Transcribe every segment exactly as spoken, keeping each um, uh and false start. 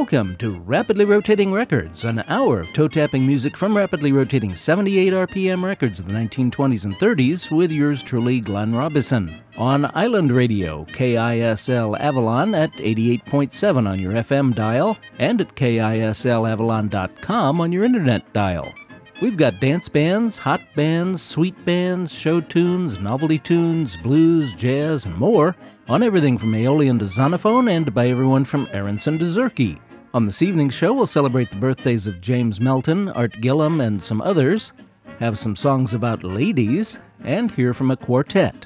Welcome to Rapidly Rotating Records, an hour of toe-tapping music from rapidly rotating seventy-eight R P M records of the nineteen twenties and thirties with yours truly, Glenn Robison. On Island Radio, K I S L Avalon at eighty-eight point seven on your F M dial and at K I S L avalon dot com on your internet dial. We've got dance bands, hot bands, sweet bands, show tunes, novelty tunes, blues, jazz, and more on everything from Aeolian to Zonophone and by everyone from Aronson to Zerke. On this evening's show, we'll celebrate the birthdays of James Melton, Art Gillham, and some others, have some songs about ladies, and hear from a quartet.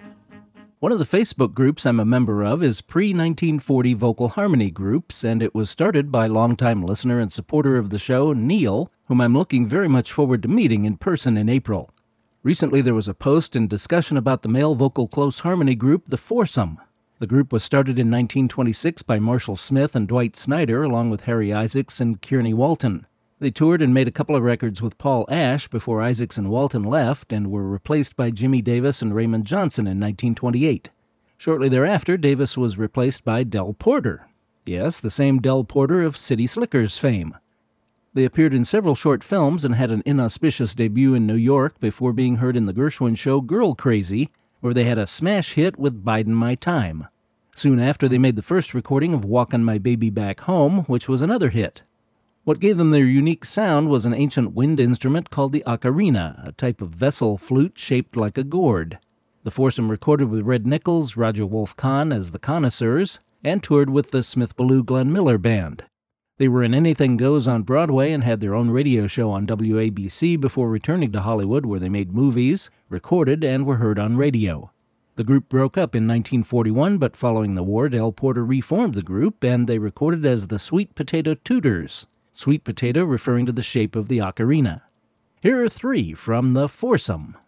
One of the Facebook groups I'm a member of is pre nineteen forty Vocal Harmony Groups, and it was started by longtime listener and supporter of the show, Neil, whom I'm looking very much forward to meeting in person in April. Recently there was a post and discussion about the male vocal close harmony group, The Foursome. The group was started in nineteen twenty-six by Marshall Smith and Dwight Snyder, along with Harry Isaacs and Kearney Walton. They toured and made a couple of records with Paul Ash before Isaacs and Walton left and were replaced by Jimmy Davis and Raymond Johnson in nineteen twenty-eight. Shortly thereafter, Davis was replaced by Del Porter. Yes, the same Del Porter of City Slickers fame. They appeared in several short films and had an inauspicious debut in New York before being heard in the Gershwin show Girl Crazy, where they had a smash hit with Bidin' My Time. Soon after, they made the first recording of Walkin' My Baby Back Home, which was another hit. What gave them their unique sound was an ancient wind instrument called the ocarina, a type of vessel flute shaped like a gourd. The foursome recorded with Red Nichols, Roger Wolf Kahn as the Connoisseurs, and toured with the Smith Ballou Glenn Miller Band. They were in Anything Goes on Broadway and had their own radio show on W A B C before returning to Hollywood, where they made movies, recorded, and were heard on radio. The group broke up in nineteen forty-one, but following the war, Del Porter reformed the group, and they recorded as the Sweet Potato Tutors, sweet potato referring to the shape of the ocarina. Here are three from The Foursome.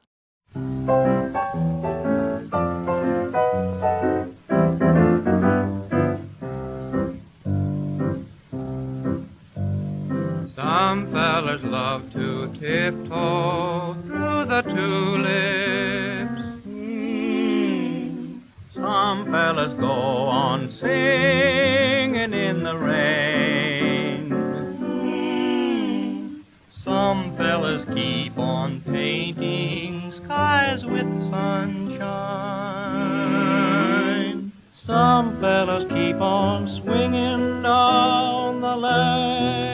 Some fellas love to tiptoe through the tulips. Mm. Some fellas go on singing in the rain. Mm. Some fellas keep on painting skies with sunshine. Some fellas keep on swinging down the lane.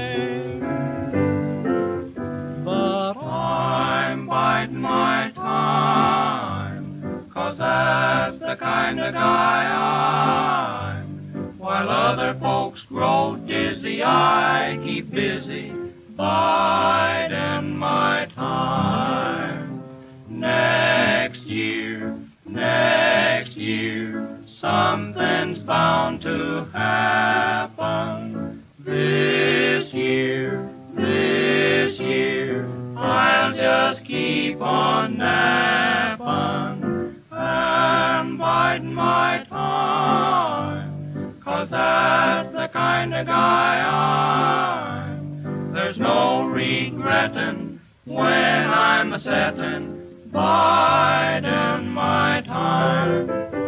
Biding my time, 'cause that's the kind of guy I'm. While other folks grow dizzy, I keep busy, biding my time. Next year, next year, something's bound to happen. This year, this year, I'll just keep on napping and biding my time, 'cause that's the kind of guy I'm. There's no regretting when I'm a-setting, biding my time.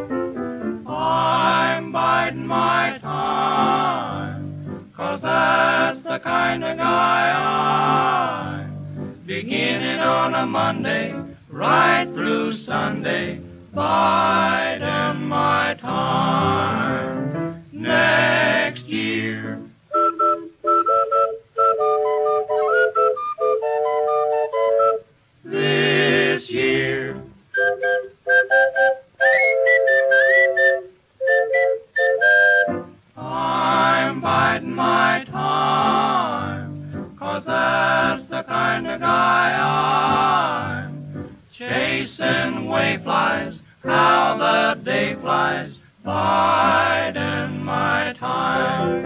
I'm biding my time, 'cause that's the kind of guy I'm. Beginning on a Monday, right through Sunday, biding my time. Next year, this year, I'm biding my time, 'cause that's the kind of guy I'm. Chasing wayflies, how the day flies, biding my time.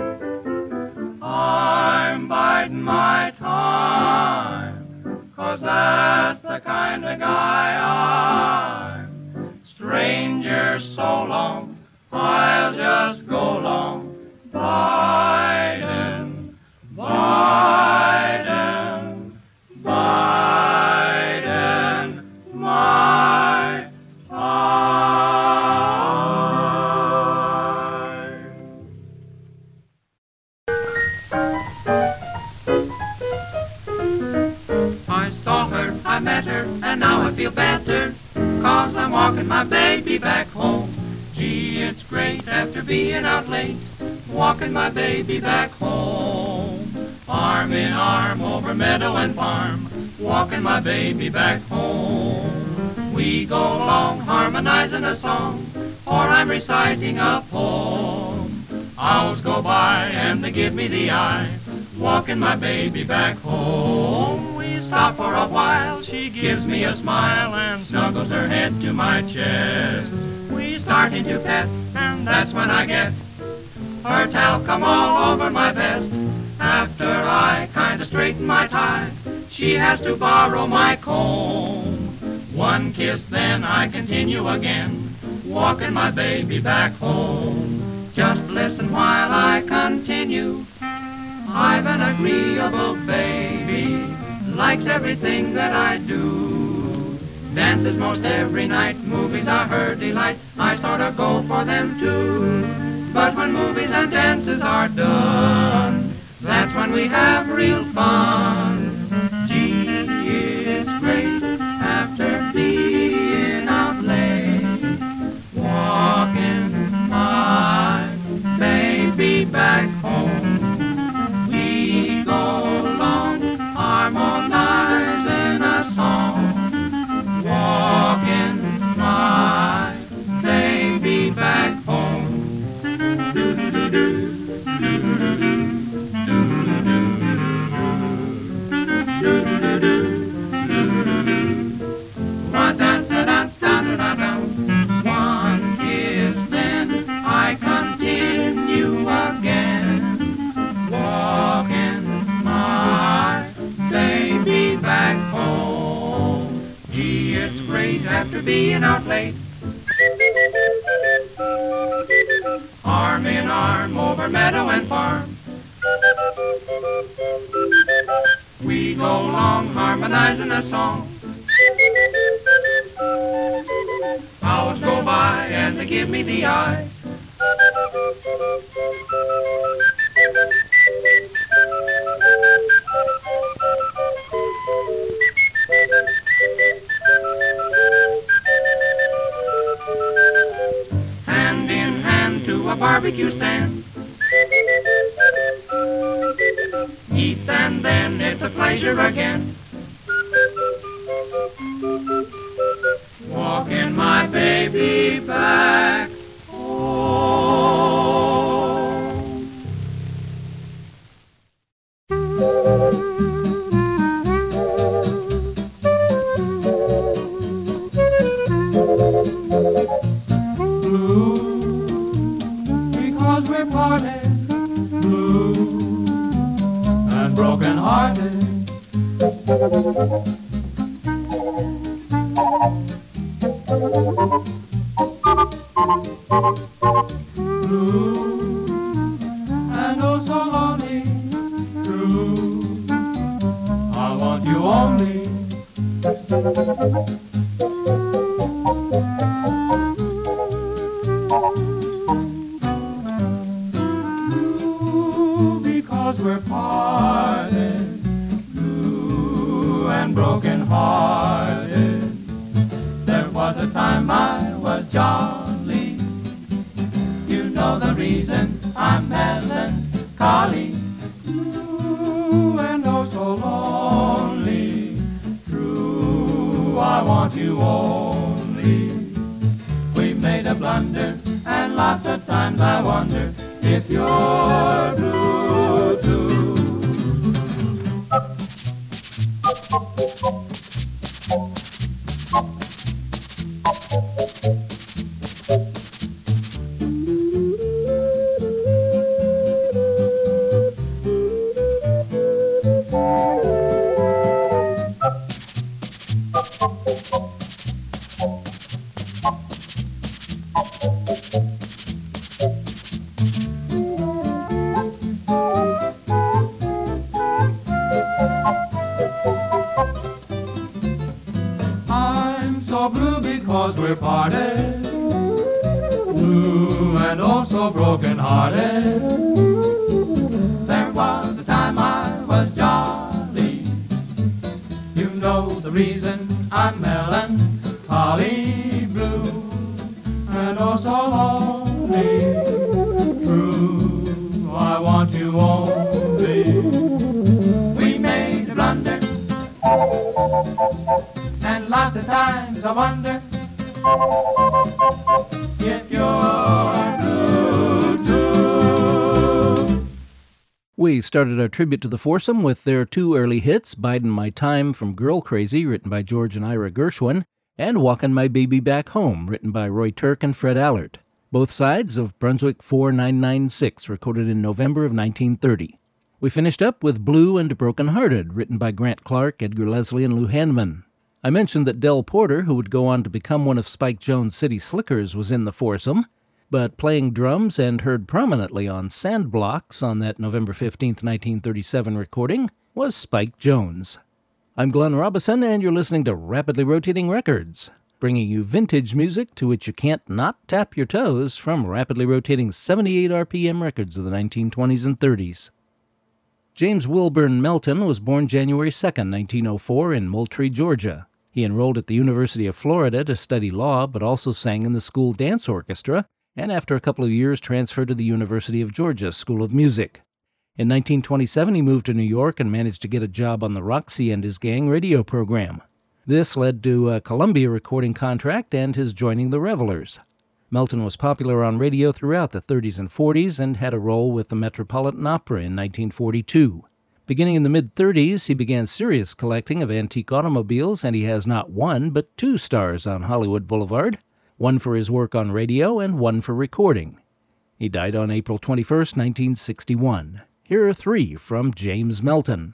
I'm biding my time, 'cause that's the kind of guy I'm. Stranger so long, I'll just go long, biding, biding, biding my time. met her, and now I feel better, 'cause I'm walking my baby back home. Gee, it's great after being out late, walking my baby back home. Arm in arm over meadow and farm, walking my baby back home. We go along harmonizing a song, or I'm reciting a poem. Hours go by and they give me the eye, walking my baby back home. We stop for a while, she gives me a smile and snuggles her head to my chest. We start into pet, and that's when I get her talcum all over my vest. After I kinda straighten my tie, she has to borrow my comb. One kiss, then I continue again, walking my baby back home. Just listen while I continue. I've an agreeable baby, likes everything that I do. Dances most every night, movies are her delight, I sorta go for them too. But when movies and dances are done, that's when we have real fun. Gee, it's great after being out late, walking my baby back home. We go along harmonizing a song, walking my baby back home. Do-do-do-do, do-do-do-do. One kiss, then I continue again, walking my baby back home. Gee, it's great after being out late, arm in arm over meadow and farm. We go along harmonizing a song. Hours go by and they give me the eye. Hand in hand to a barbecue stand, eat and then it's a pleasure again, walking my baby back home. Blue, because we're parted, blue and broken hearted. Blue and oh so lonely, true, I want you only. Blue because we're parted, blue and broken hearted. There was a time I was jolly, you know the reason I'm melancholy. Blue and oh so lonely, true, I want you only. We made a blunder, and lots of times I wonder if you're blue too. I'm so blue because we're parted, blue and oh so broken hearted. There was a time I was jolly, you know the the reason I'm melancholy blue and oh so lonely. True, I want you only. We made a blunder, and lots of times I wonder if you're blue too. We started our tribute to the foursome with their two early hits, Bidin' My Time from Girl Crazy, written by George and Ira Gershwin, and Walkin' My Baby Back Home, written by Roy Turk and Fred Allard. Both sides of Brunswick four nine nine six, recorded in November of nineteen thirty. We finished up with Blue and Broken Hearted, written by Grant Clark, Edgar Leslie, and Lou Hanneman. I mentioned that Del Porter, who would go on to become one of Spike Jones' City Slickers, was in the foursome, but playing drums and heard prominently on Sandblocks on that November fifteenth, nineteen thirty-seven recording was Spike Jones. I'm Glenn Robison, and you're listening to Rapidly Rotating Records, bringing you vintage music to which you can't not tap your toes from rapidly rotating seventy-eight R P M records of the nineteen twenties and thirties. James Wilburn Melton was born January second, nineteen oh four, in Moultrie, Georgia. He enrolled at the University of Florida to study law, but also sang in the school dance orchestra, and after a couple of years transferred to the University of Georgia School of Music. In nineteen twenty-seven, he moved to New York and managed to get a job on the Roxy and His Gang radio program. This led to a Columbia recording contract and his joining the Revelers. Melton was popular on radio throughout the thirties and forties and had a role with the Metropolitan Opera in nineteen forty-two. Beginning in the mid-thirties, he began serious collecting of antique automobiles, and he has not one but two stars on Hollywood Boulevard, one for his work on radio and one for recording. He died on April twenty-first, nineteen sixty-one. Here are three from James Melton.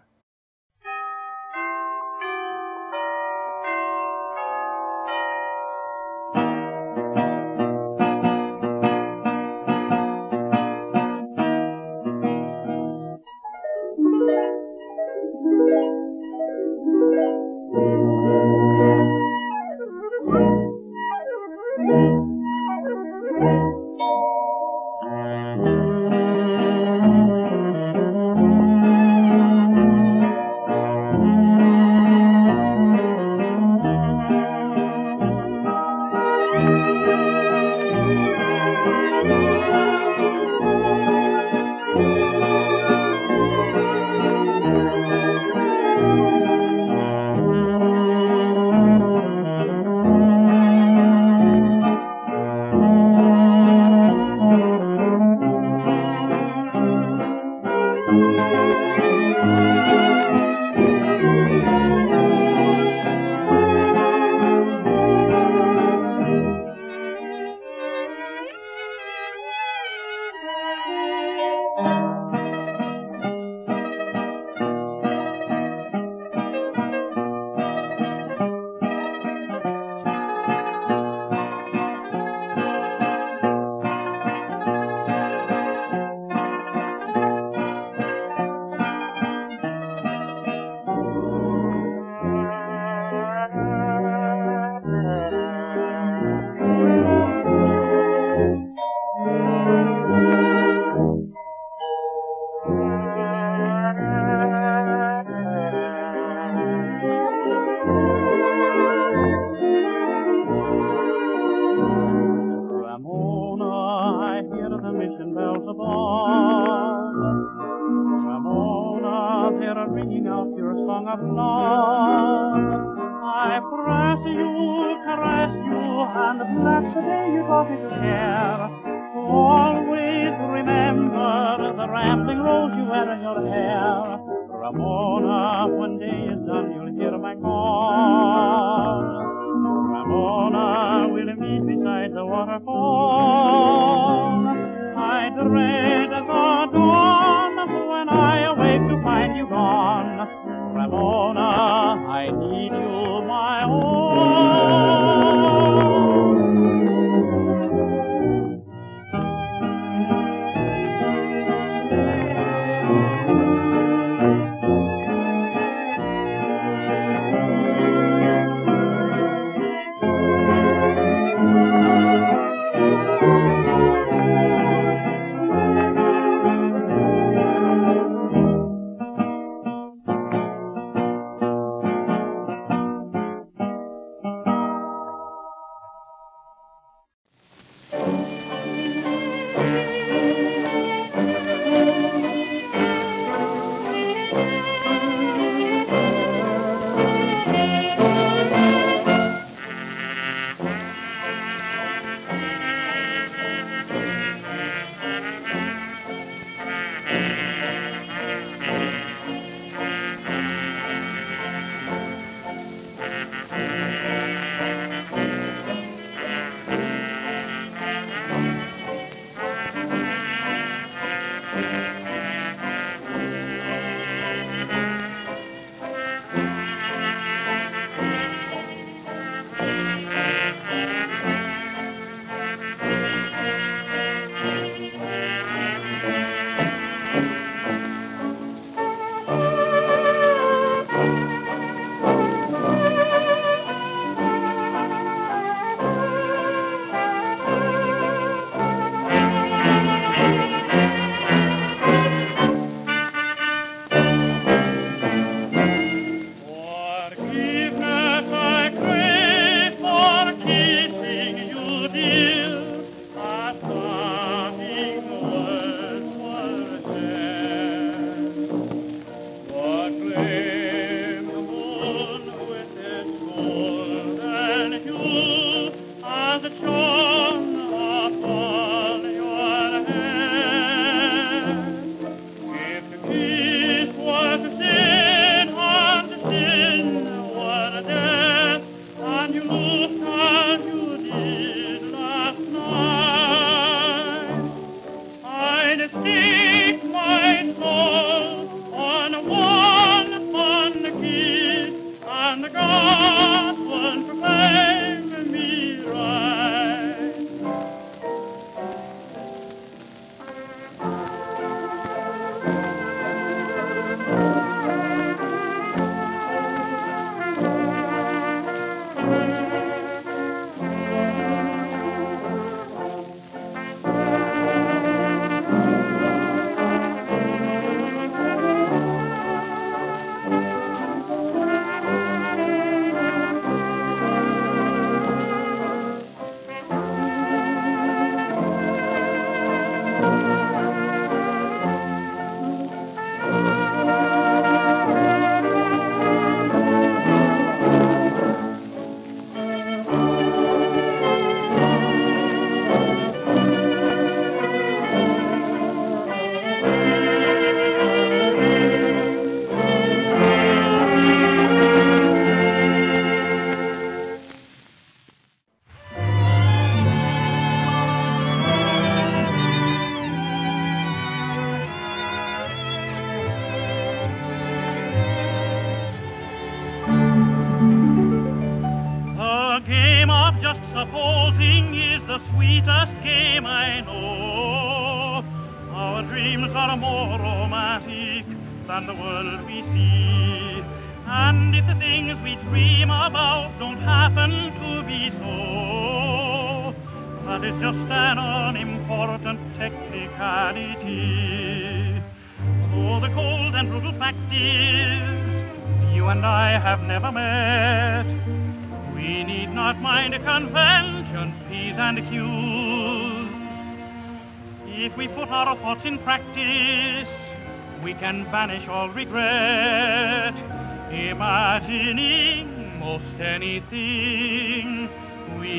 game of just supposing is the sweetest game I know. Our dreams are more romantic than the world we see. And if the things we dream about don't happen to be so, that is just an unimportant technicality. So the cold and brutal fact is, you and I have never met. We need not mind conventions, P's and Q's. If we put our thoughts in practice, we can banish all regret, imagining most anything we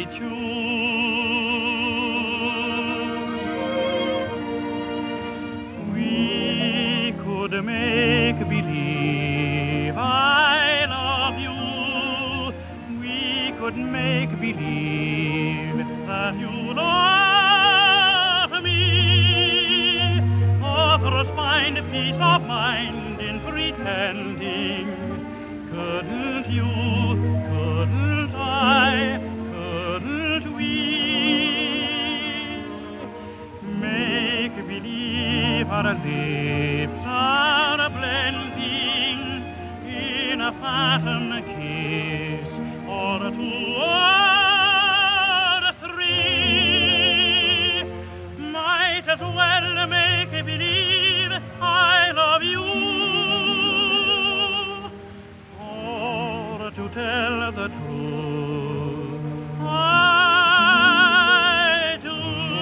choose. We could make believe I love you. We could make believe that you love me. Others find peace of mind in pretending. Couldn't you, couldn't I, couldn't we make believe our lips are blending in a phantom kiss, or two or three? Might as well make believe I love you. To tell the truth, I do.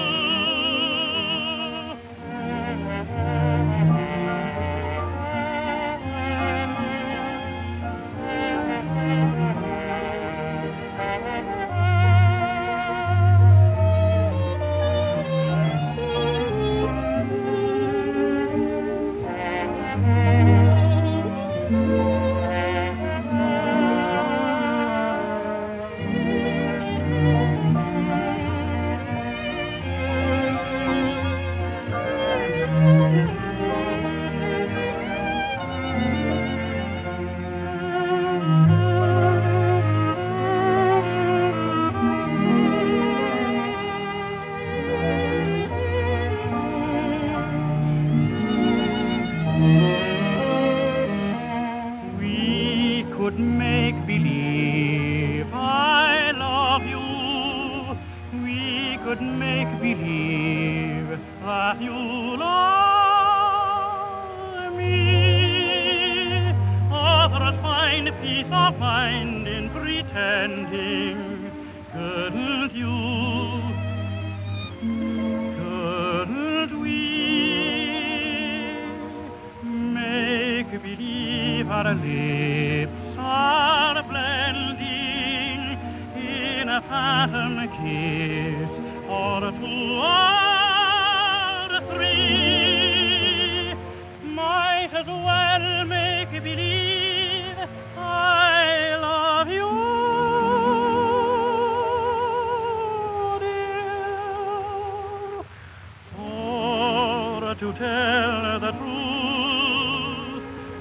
To tell the truth,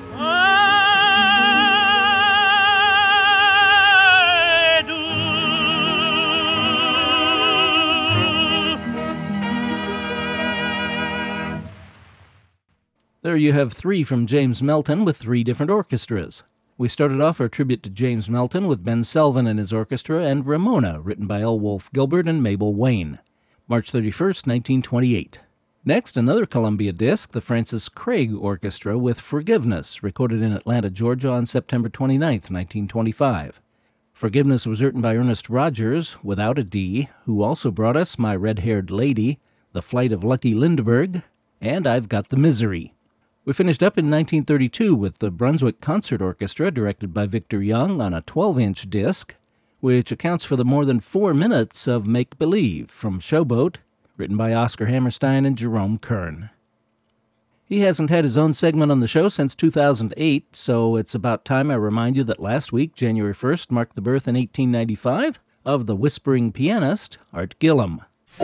I do. There you have three from James Melton with three different orchestras. We started off our tribute to James Melton with Ben Selvin and his orchestra and Ramona, written by L. Wolfe Gilbert and Mabel Wayne, March thirty-first, nineteen twenty-eight. Next, another Columbia disc, the Francis Craig Orchestra with Forgiveness, recorded in Atlanta, Georgia on September twenty-ninth, nineteen twenty-five. Forgiveness was written by Ernest Rogers, without a D, who also brought us My Red-Haired Lady, The Flight of Lucky Lindbergh, and I've Got the Misery. We finished up in nineteen thirty-two with the Brunswick Concert Orchestra, directed by Victor Young, on a twelve-inch disc, which accounts for the more than four minutes of Make Believe from Showboat, written by Oscar Hammerstein and Jerome Kern. He hasn't had his own segment on the show since two thousand eight, so it's about time I remind you that last week, January first, marked the birth in eighteen ninety-five of the whispering pianist, Art Gillham.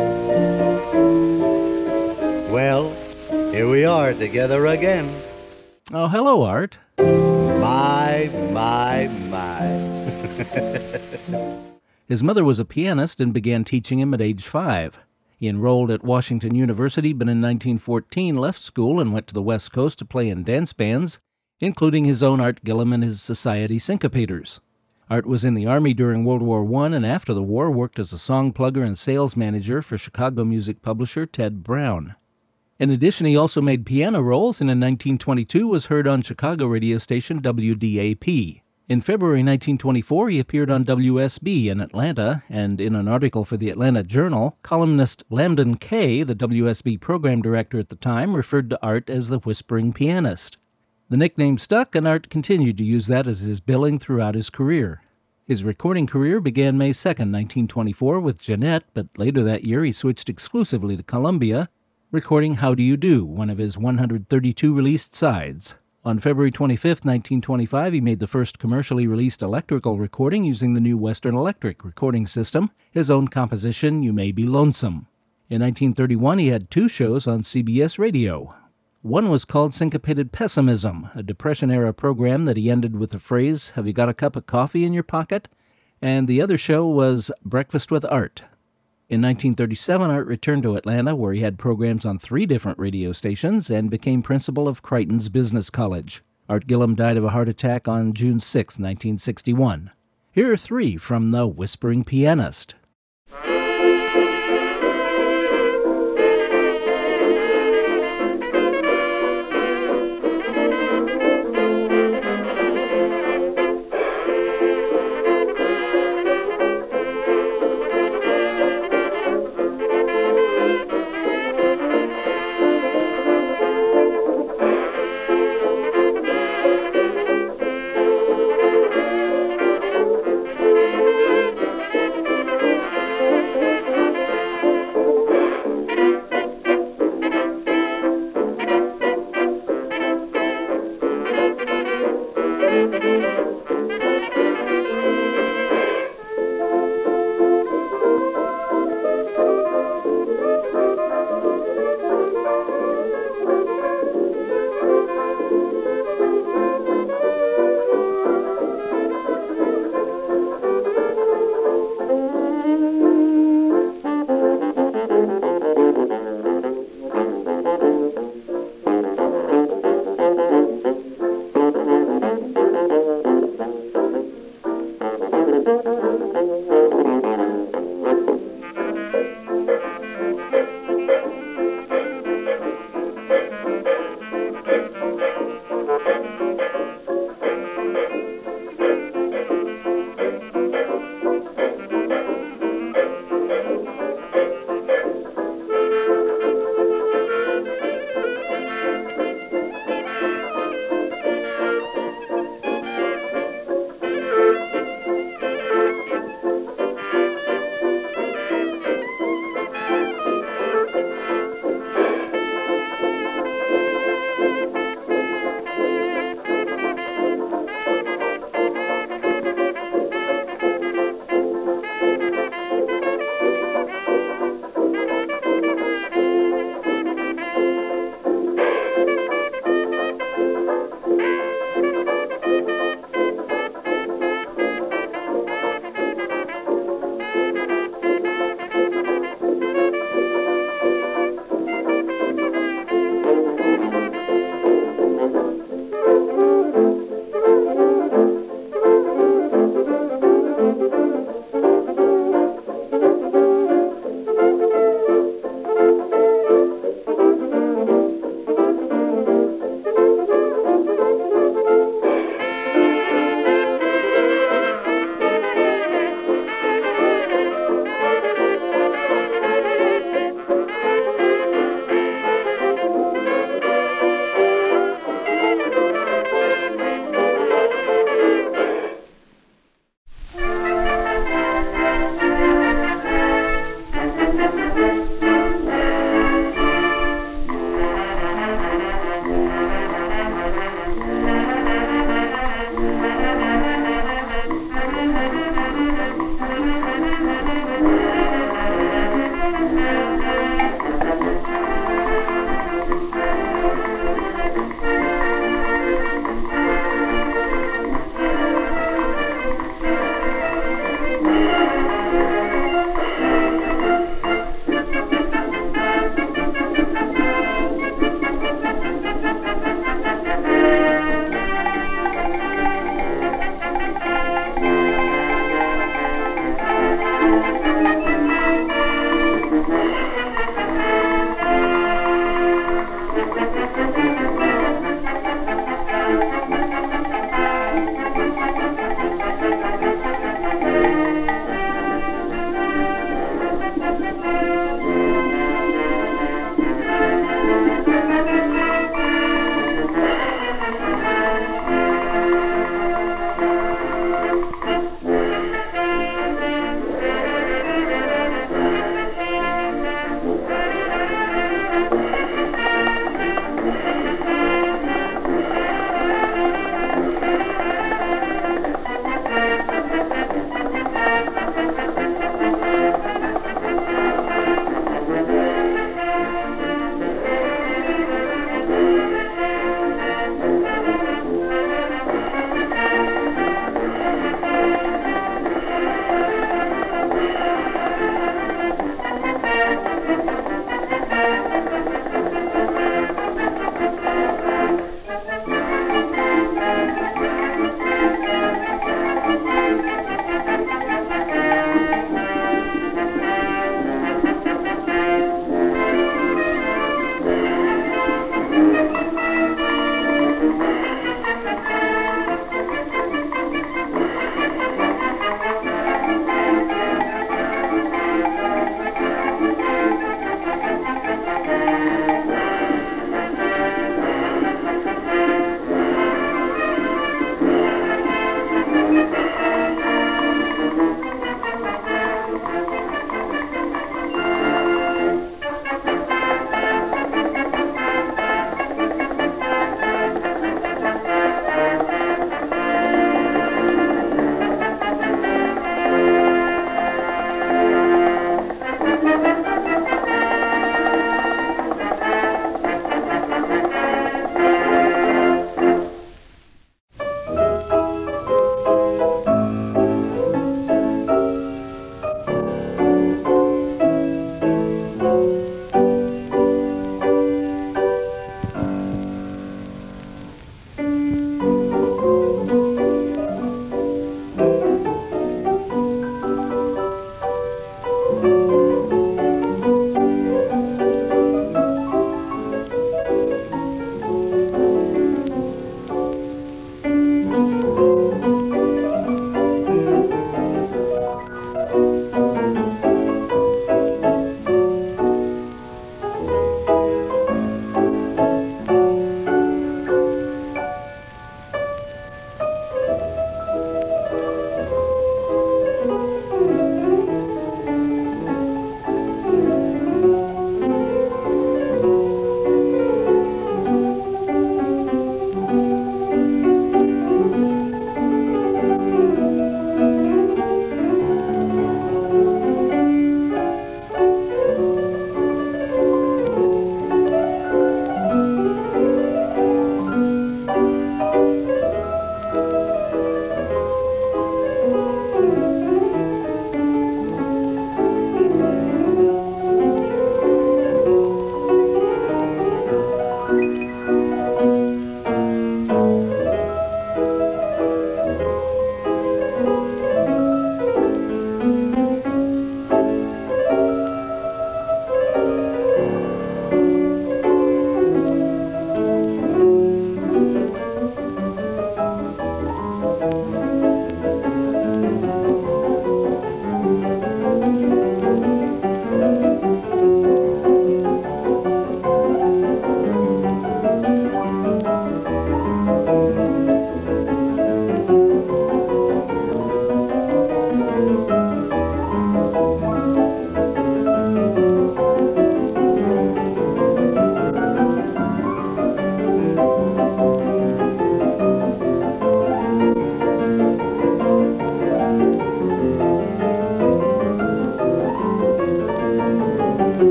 Well, here we are together again. Oh, hello, Art. My, my, my. His mother was a pianist and began teaching him at age five. He enrolled at Washington University, but in nineteen fourteen left school and went to the West Coast to play in dance bands, including his own Art Gillum and his Society Syncopators. Art was in the Army during World War One and after the war worked as a song plugger and sales manager for Chicago music publisher Ted Brown. In addition, he also made piano rolls and in nineteen twenty-two was heard on Chicago radio station W D A P. In February nineteen twenty-four, he appeared on W S B in Atlanta, and in an article for the Atlanta Journal, columnist Lambden Kay, the W S B program director at the time, referred to Art as the Whispering Pianist. The nickname stuck, and Art continued to use that as his billing throughout his career. His recording career began May second, nineteen twenty-four with Jeanette, but later that year he switched exclusively to Columbia, recording How Do You Do, one of his one hundred thirty-two released sides. On February twenty-fifth, nineteen twenty-five, he made the first commercially released electrical recording using the new Western Electric recording system, his own composition, You May Be Lonesome. In nineteen thirty-one, he had two shows on C B S Radio. One was called Syncopated Pessimism, a Depression-era program that he ended with the phrase, "Have you got a cup of coffee in your pocket?" And the other show was Breakfast with Art. In nineteen thirty-seven, Art returned to Atlanta, where he had programs on three different radio stations and became principal of Crichton's Business College. Art Gillum died of a heart attack on June sixth, nineteen sixty-one. Here are three from The Whispering Pianist.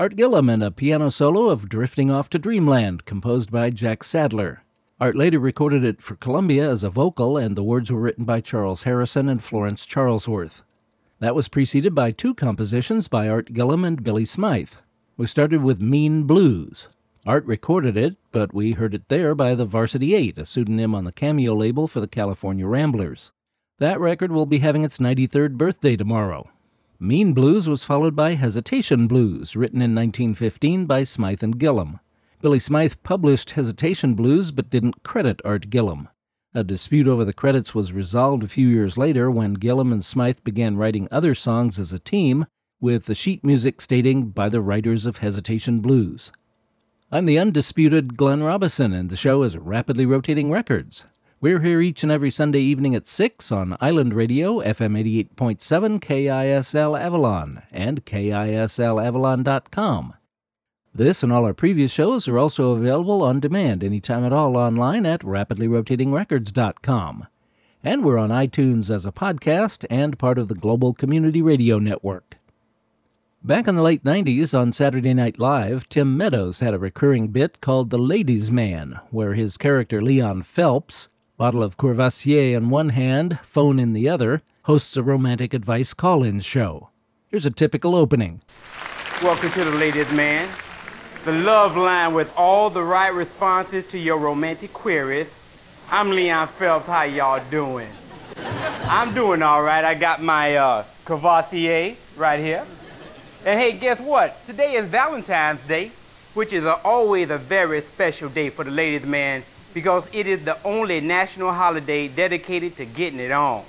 Art Gillham and a piano solo of Drifting Off to Dreamland, composed by Jack Sadler. Art later recorded it for Columbia as a vocal, and the words were written by Charles Harrison and Florence Charlesworth. That was preceded by two compositions by Art Gillham and Billy Smythe. We started with Mean Blues. Art recorded it, but we heard it there by the Varsity Eight, a pseudonym on the Cameo label for the California Ramblers. That record will be having its ninety-third birthday tomorrow. Mean Blues was followed by Hesitation Blues, written in nineteen fifteen by Smythe and Gillham. Billy Smythe published Hesitation Blues but didn't credit Art Gillham. A dispute over the credits was resolved a few years later when Gillham and Smythe began writing other songs as a team, with the sheet music stating by the writers of Hesitation Blues. I'm the undisputed Glenn Robison, and the show is Rapidly Rotating Records. We're here each and every Sunday evening at six on Island Radio, F M eighty-eight point seven K I S L Avalon, and K I S L Avalon dot com. This and all our previous shows are also available on demand anytime at all online at rapidly rotating records dot com. And we're on iTunes as a podcast and part of the Global Community Radio Network. Back in the late nineties, on Saturday Night Live, Tim Meadows had a recurring bit called The Ladies' Man, where his character Leon Phelps, bottle of Courvoisier in one hand, phone in the other, hosts a romantic advice call-in show. Here's a typical opening. Welcome to The Ladies' Man, the love line with all the right responses to your romantic queries. I'm Leon Phelps. How y'all doing? I'm doing all right. I got my uh, Courvoisier right here. And hey, guess what? Today is Valentine's Day, which is a, always a very special day for the ladies' man because it is the only national holiday dedicated to getting it on.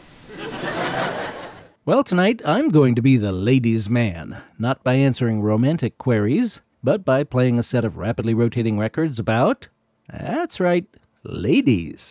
Well, tonight I'm going to be the ladies' man, not by answering romantic queries, but by playing a set of rapidly rotating records about, that's right, ladies.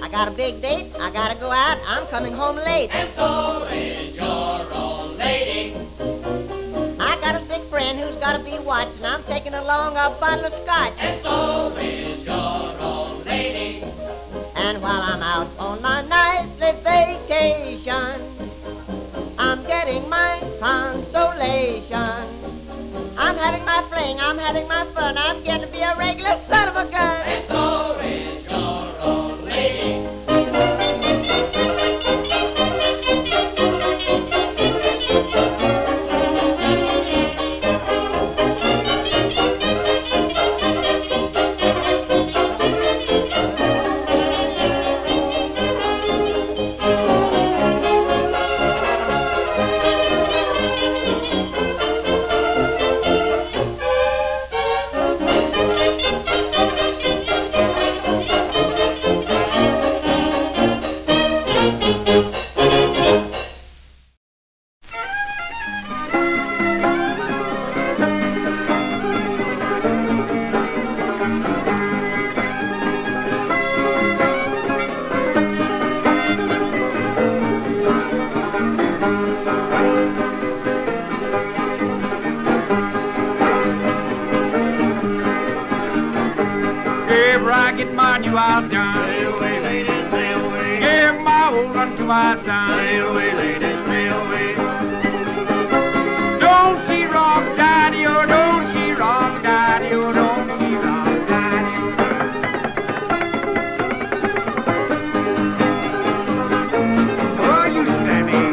I got a big date, I gotta go out, I'm coming home late. And so is your old lady. I got a sick friend who's gotta be watched, and I'm taking along a bottle of scotch. And so is your old lady. And while I'm out on my nightly vacation, I'm getting my consolation. I'm having my fling, I'm having my fun, I'm getting to be a regular son of a gun. And so is your old lady. Rocket man, you out done. Sail away, ladies, sail away. Give my old run to my son. Sail away, ladies, sail away. Don't she rock, daddy, oh, don't she rock, daddy, oh, don't she rock, daddy. Oh, you Sammy.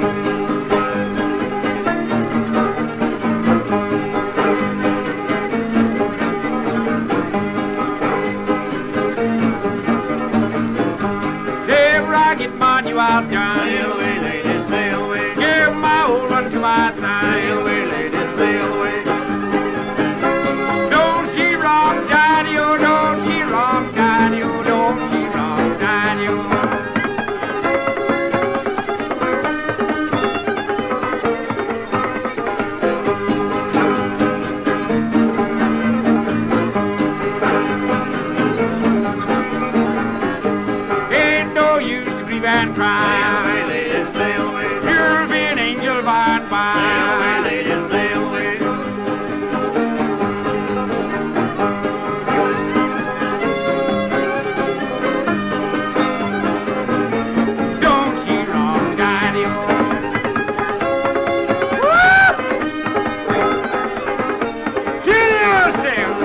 Rocket man, you out done. Sail away, ladies, sail away. Give my old one to my side. Sail away, ladies, sail away. Don't she rock, daddy, oh, don't she rock, daddy, oh, don't she rock, daddy, oh. Ain't no use to grieve and cry. Sail away, ladies, sail away. You'll be an angel by and by. Sail away, ladies, sail away. Don't she rock, daddy, oh. Woo! Kill yourself.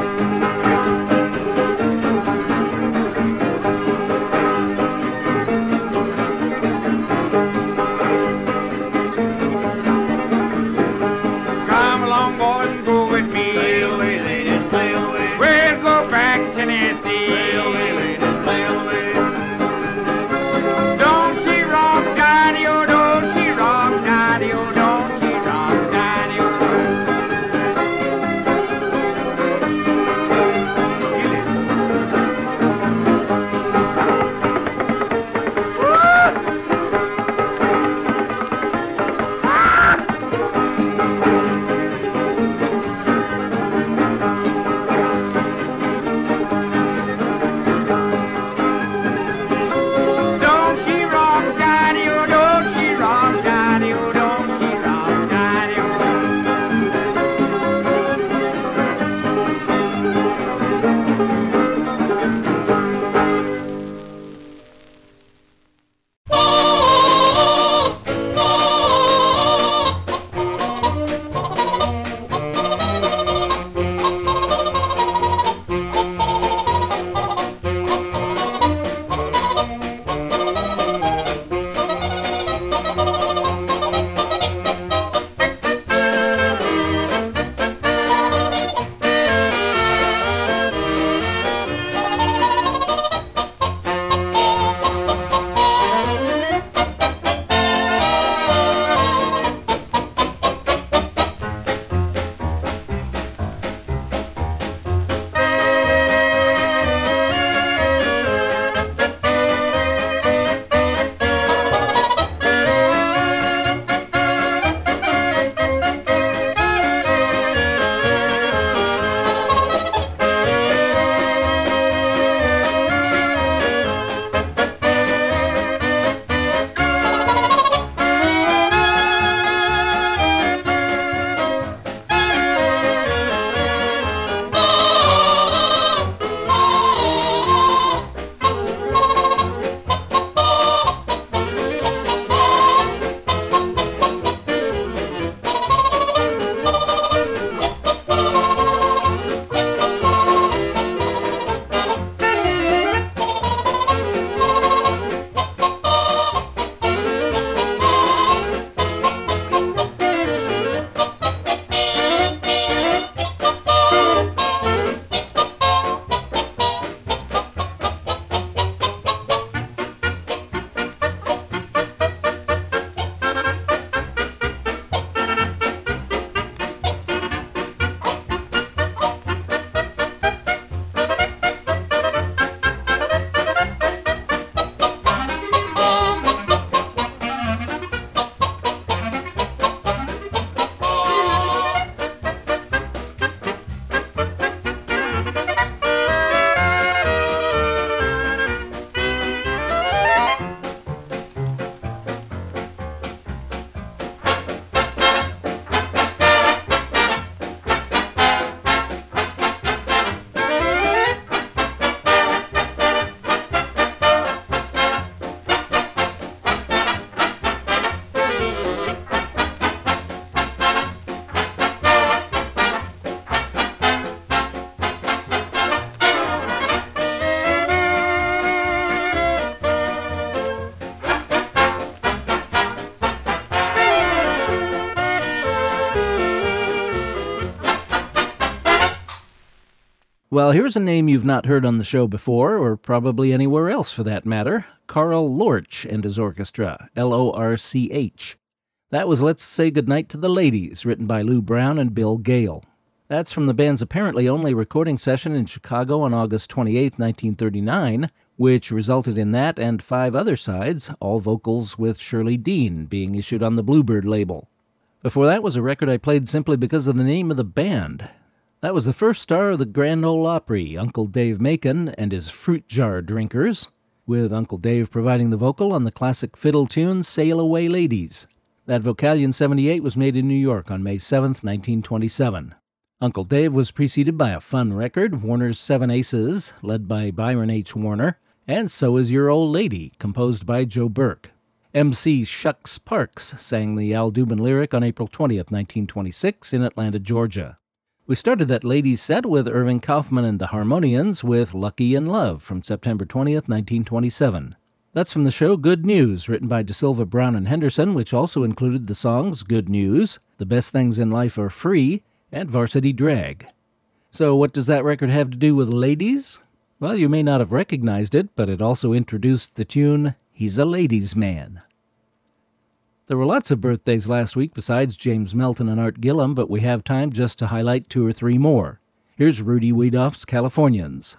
Well, here's a name you've not heard on the show before, or probably anywhere else for that matter. Carl Lorch and his orchestra, L O R C H. That was Let's Say Goodnight to the Ladies, written by Lou Brown and Bill Gale. That's from the band's apparently only recording session in Chicago on August twenty-eighth, nineteen thirty-nine, which resulted in that and five other sides, all vocals with Shirley Dean, being issued on the Bluebird label. Before that was a record I played simply because of the name of the band. That was the first star of the Grand Ole Opry, Uncle Dave Macon and his Fruit Jar Drinkers, with Uncle Dave providing the vocal on the classic fiddle tune Sail Away Ladies. That Vocalion seventy-eight was made in New York on May seventh, nineteen twenty-seven. Uncle Dave was preceded by a fun record, Warner's Seven Aces, led by Byron H. Warner, and So Is Your Old Lady, composed by Joe Burke. M C Shucks Parks sang the Al Dubin lyric on April twentieth, nineteen twenty-six, in Atlanta, Georgia. We started that ladies set with Irving Kaufman and the Harmonians with Lucky in Love from September twentieth, nineteen twenty-seven. That's from the show Good News, written by DeSilva, Brown, and Henderson, which also included the songs Good News, The Best Things in Life Are Free, and Varsity Drag. So what does that record have to do with ladies? Well, you may not have recognized it, but it also introduced the tune He's a Ladies' Man. There were lots of birthdays last week besides James Melton and Art Gillum, but we have time just to highlight two or three more. Here's Rudy Wiedoff's Californians.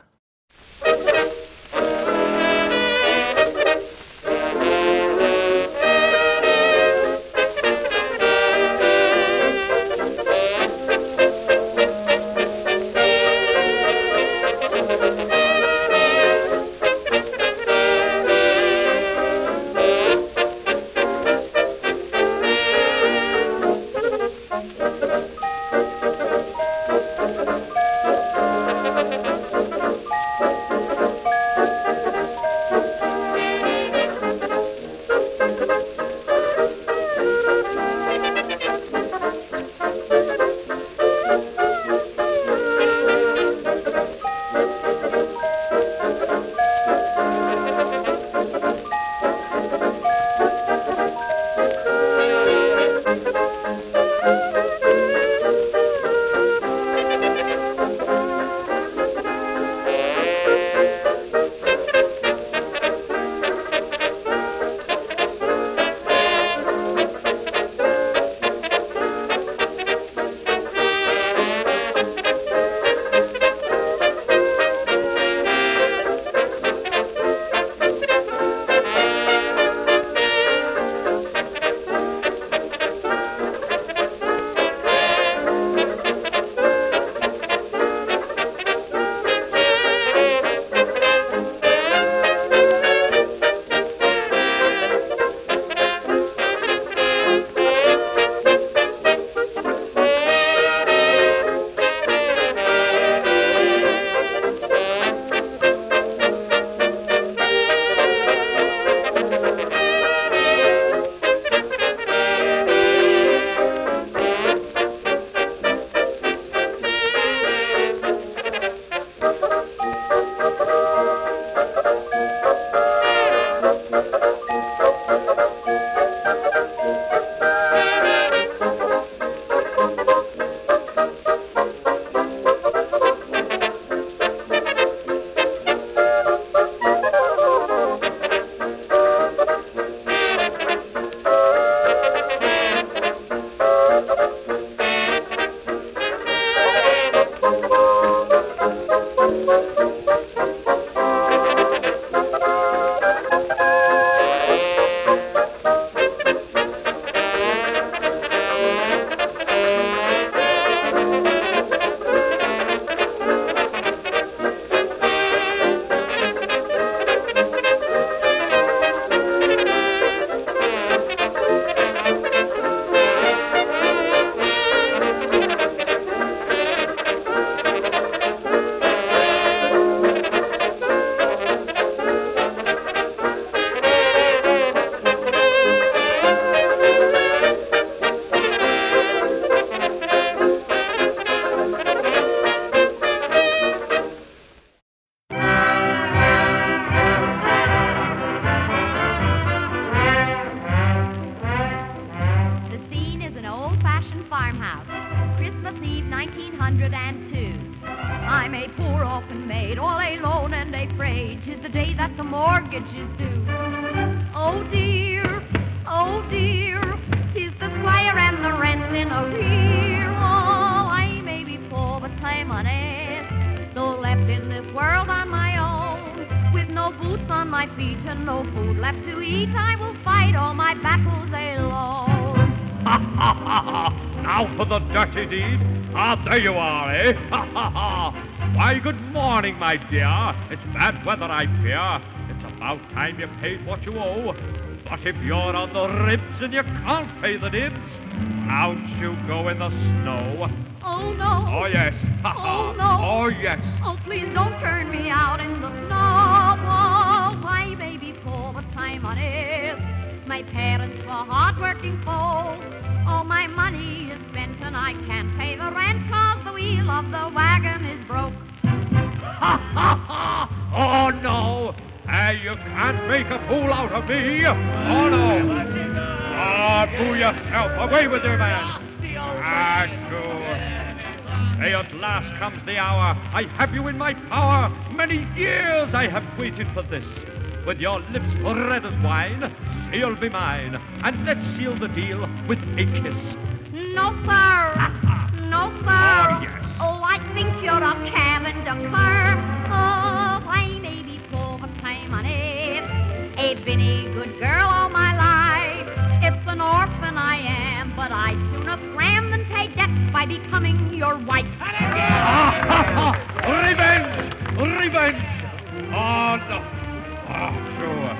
the mortgage is due. Oh dear, oh dear, 'tis the squire and the rent in arrear. Oh, I may be poor, but I'm honest, though left in this world on my own, with no boots on my feet and no food left to eat, I will fight all my battles alone. Ha ha ha ha! Now for the dirty deed. Ah, there you are, eh? Ha ha ha! Why, good morning, my dear. It's bad weather, I fear. It's about time you paid what you owe. But if you're on the ribs and you can't pay the dibs, out you go in the snow. Oh no! Oh yes! Ha ha! Oh no! Oh yes! Oh, please don't turn me out in the snow. Oh, I may be poor, but I'm honest. My parents were hard-working folks. All my money is spent and I can't pay the rent 'cause the wheel of the wagon is broke. Ha ha ha! Oh no! Hey, you can't make a fool out of me! Oh no! Ah, boo yourself! Away with your man! Ah, go! Hey, at last comes the hour. I have you in my power. Many years I have waited for this. With your lips red as wine, you'll be mine. And let's seal the deal with a kiss. No, sir. No, sir. Oh, yes. Oh, I think you're a cabin ducker. Oh, I may be poor, but I'm honest. Ain't been a good girl all my life. It's an orphan I am, but I'd sooner scram than pay debt by becoming your wife. Ah, ha, ha. Revenge! Revenge! Oh, no. Oh, sure.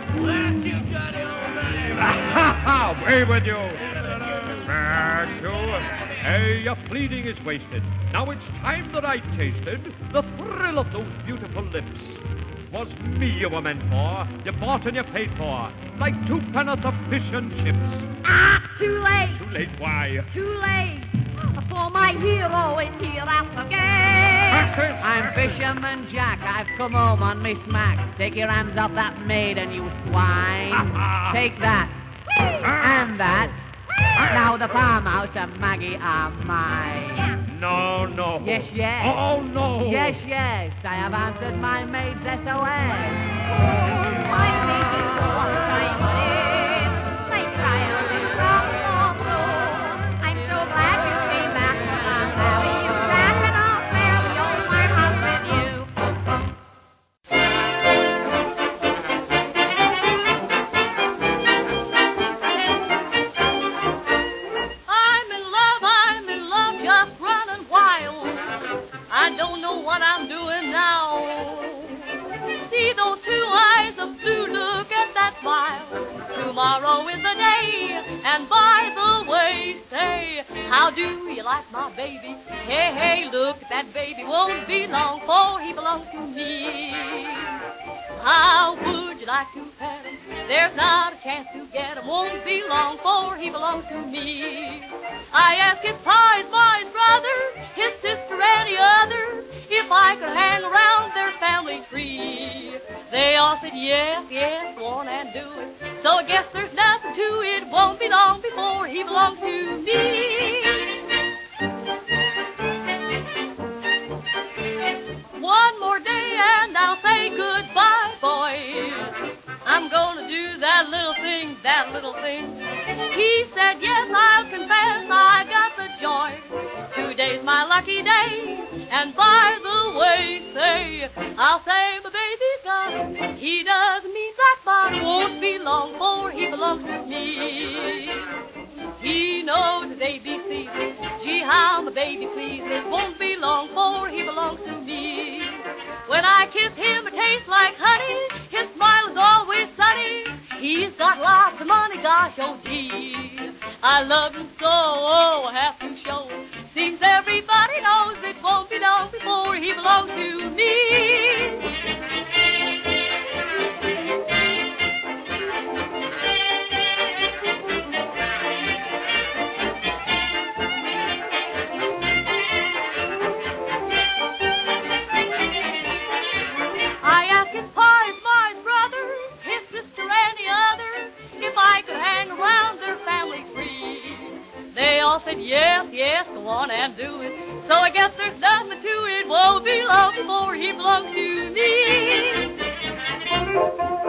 Ha, ha! Away with you! Ah, sure. Hey, your pleading is wasted. Now it's time that I tasted the thrill of those beautiful lips. 'Twas me you were meant for. You bought and you paid for, like two penneth of fish and chips. Ah, too late. Too late, why? Too late. For my hero is here out again. I'm Fisherman Jack. I've come home on me smack. Take your hands off that maiden, you swine. Take that. And that. Now the farmhouse and Maggie are mine. No, no. Yes, yes. Oh, no. Yes, yes. I have answered my maid's S O S. My baby, what time it is. My child is from the I'm so glad you came back. I'll marry you back and I'll share the old farmhouse with you. I'm in love, I'm in love, just running wild. I don't know what I'm doing now. See those two eyes of blue, look at that smile. Tomorrow is the day, and by the way, say, how do you like my baby? Hey, hey, look at that baby, won't be long, for he belongs to me. How would you like to pet him? There's not a chance to get him, won't be long, for he belongs to me. I asked his pa, his ma, his brother, his sister, any other, if I could hang around their family tree. They all said yes, yes, go on and do it. So I guess there's nothing to it, won't be long before he belongs to me. One more day and I'll say goodbye, boys. I'm gonna do that little thing, that little thing. He said yes, I'll confess I got the joy. Today's my lucky day, and by the way, say, I'll say my baby's got him. He does mean that, but it won't be long for he belongs to me. He knows his A B C. Gee, how my baby pleases. Won't be long for he belongs to me. When I kiss him, it tastes like honey. His smile is always sunny. He's got lots of money, gosh, oh gee. I love him so, oh, I have to show. Seems everybody knows it won't be long before he belongs to me. I asked his pa, his ma, his brother, his sister, any other, if I could hang around their family tree. They all said yes, yes, go on and do it. So I guess there's nothing to it, won't be long before he belongs to me.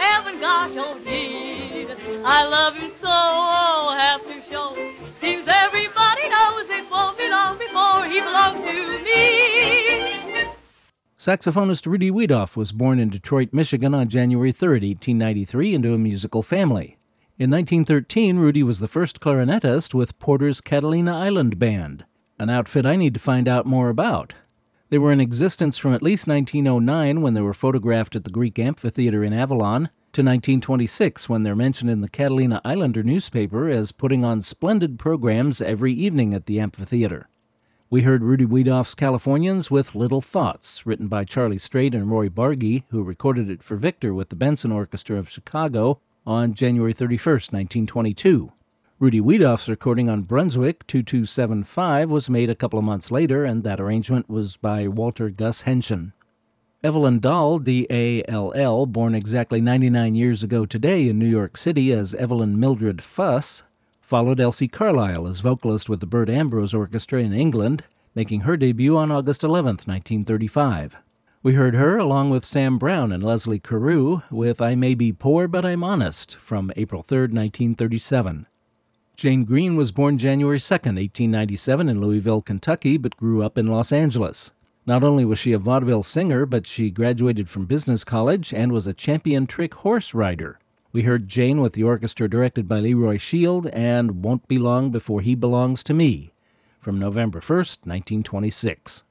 heaven, gosh, oh gee. I love him so, oh, have to show. Seems everybody knows it won't be long before he belongs to me. Saxophonist Rudy Wiedoff was born in Detroit, Michigan on January third, eighteen ninety-three, into a musical family. In nineteen thirteen, Rudy was the first clarinetist with Porter's Catalina Island Band, an outfit I need to find out more about. They were in existence from at least nineteen oh nine, when they were photographed at the Greek Amphitheater in Avalon, to nineteen twenty-six, when they're mentioned in the Catalina Islander newspaper as putting on splendid programs every evening at the amphitheater. We heard Rudy Wiedoff's Californians with Little Thoughts, written by Charlie Strait and Roy Bargy, who recorded it for Victor with the Benson Orchestra of Chicago on January thirty-first, nineteen twenty-two. Rudy Wiedoff's recording on Brunswick two two seven five was made a couple of months later, and that arrangement was by Walter Gus Henshin. Evelyn Dahl, D A L L, born exactly ninety-nine years ago today in New York City as Evelyn Mildred Fuss, followed Elsie Carlisle as vocalist with the Bert Ambrose Orchestra in England, making her debut on August eleventh, nineteen thirty-five. We heard her along with Sam Brown and Leslie Carew with I May Be Poor But I'm Honest from April third, nineteen thirty-seven. Jane Green was born January second, eighteen ninety-seven in Louisville, Kentucky, but grew up in Los Angeles. Not only was she a vaudeville singer, but she graduated from business college and was a champion trick horse rider. We heard Jane with the orchestra directed by Leroy Shield and Won't Be Long Before He Belongs to Me from November first, nineteen twenty-six.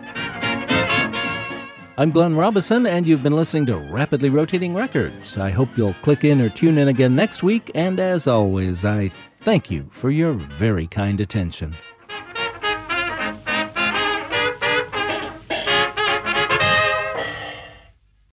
I'm Glenn Robison, and you've been listening to Rapidly Rotating Records. I hope you'll click in or tune in again next week, and as always, I thank you for your very kind attention.